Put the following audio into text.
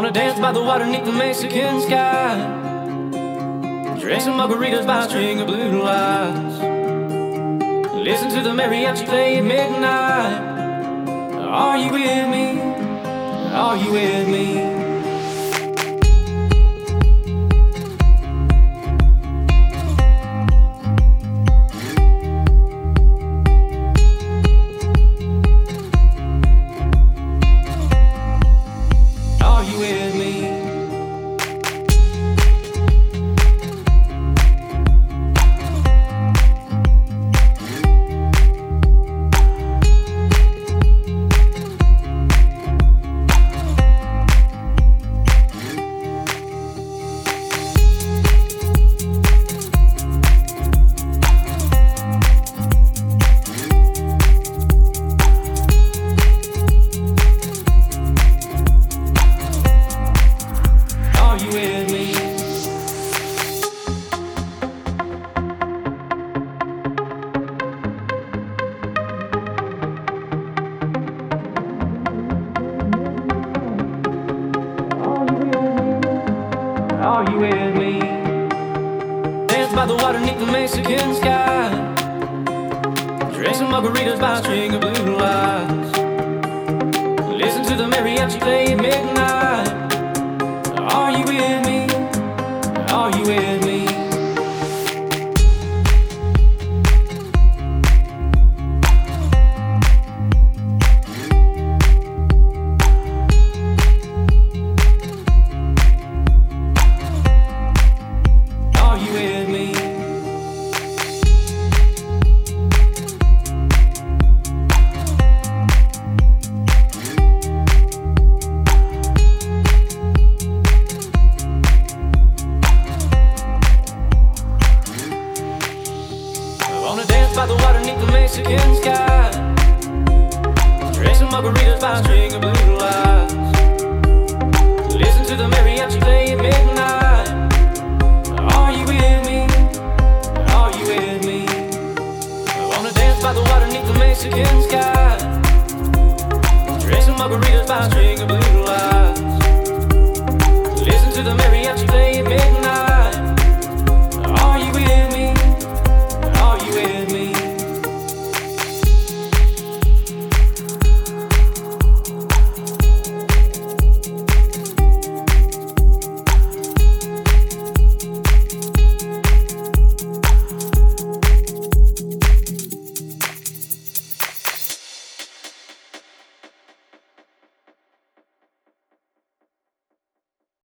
wanna dance by the water beneath the Mexican sky, drink some margaritas by a string of blue lights, listen to the mariachi play at midnight. Are you with me? Are you with me? Are you with me? Dance by the water beneath the Mexican sky, drink some margaritas by a string of blue lights, listen to the mariachi play at midnight. Are you with me? Are you with me? By the water beneath the Mexican sky, drink some margaritas by a string of blue lights, listen to the mariachi play at midnight.